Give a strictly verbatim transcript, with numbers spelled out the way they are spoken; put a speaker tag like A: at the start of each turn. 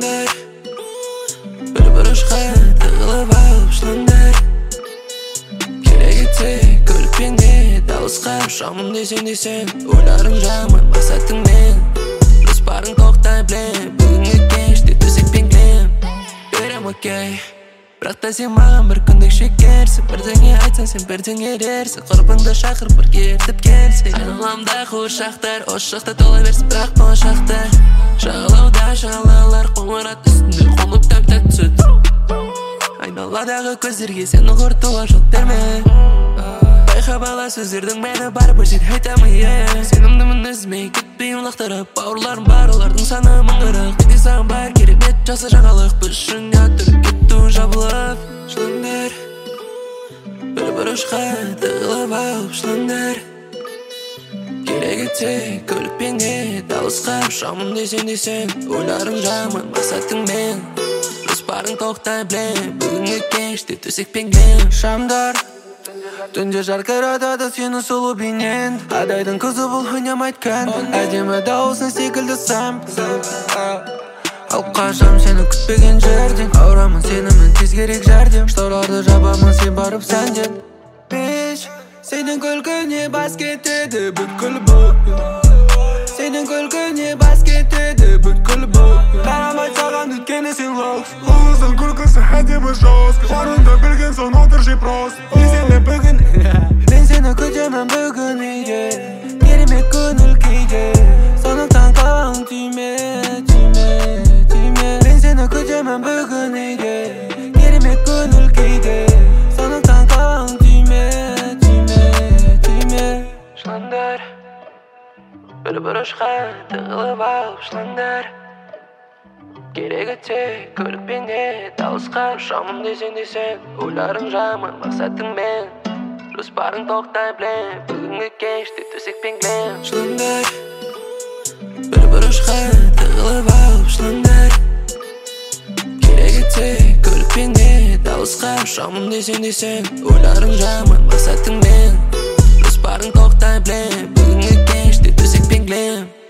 A: Жылаңдар бір бұрышқа тығылып алып жылаңдар керек етсе көлікпен де дауысқа ұшамын десең де сен ойларың жаман мақсатың мен жоспарың тоқтай білем бүгінгі кеште төсекпен кілем берем окей бірақ та сен маған бір күндік шекерсің бірдеңе айтсаң сен бірдеңе ерерсің құрбыңды шақырып бірге ертіп келсең айналамда қуыршақтар осы жақта тола берсін бірақ болашақта жағалауда шағалалар қоңырат үстінде қонып тәп-тәтті сүт айналадағы көздерге сені құртуға жол берме байқа бала сөздердің мәні бар бір жер айтамын е сенімдімін ізіме кетпеймін лақтырып бауырларым бар олардың саны мың қырық менде саған бар керемет жаса жаңалық біз үшін ұят кету жабылып жылаңдар бір бұрышқа тығылып алып жылаңдар керек етсе көлікпен де дауысқа ұшамын десең де сен ойларың жаман мақсатың мен жоспарың тоқтай білем бүгінгі кеште төсекпен кілем шамдар түнде жарқыратады сені сұлу бейнең адайдың қызы бұл ойнамайтын әдемі дауысың секілді сампл алып қашам сені күтпеген жерден ауырамын сенімен тез керек жәрдем шторларды жабамын сен барып сәнден беш сенің күлкіңе бас кетеді бүткіл бұл сенің күлкіңе бас кетеді бүткіл бұл қарамай саған өйткені сен локс ұлыздың күлкісі әдемі жостық орында білген соң отыр жей прост мен сені бүгін мен сені күтемін бүгін үйде керемет көңіл күйде сондықтан қалаң түйме түйме түйме мен сені күтемін бүгін үйде керемет көңіл күйде сондықтан қалаң түйме түйме түйме жылаңдар бір бұрышқа тығылып алып жылаңдар керек етсе көлікпен де дауысқа ұшамын десең де сен ойларың жаман мақсатың мен жоспарың тоқтай білем бүгінгі кеште төсекпен кілем жылаңдар бір бұрышқа тығылып алып жылаңдар керек етсе көлікпен де дауысқа ұшамын десең де сен ойларың жаман мақсатың мен жоспарың тоқтай білем бүгінгі кеште төсекпен кілем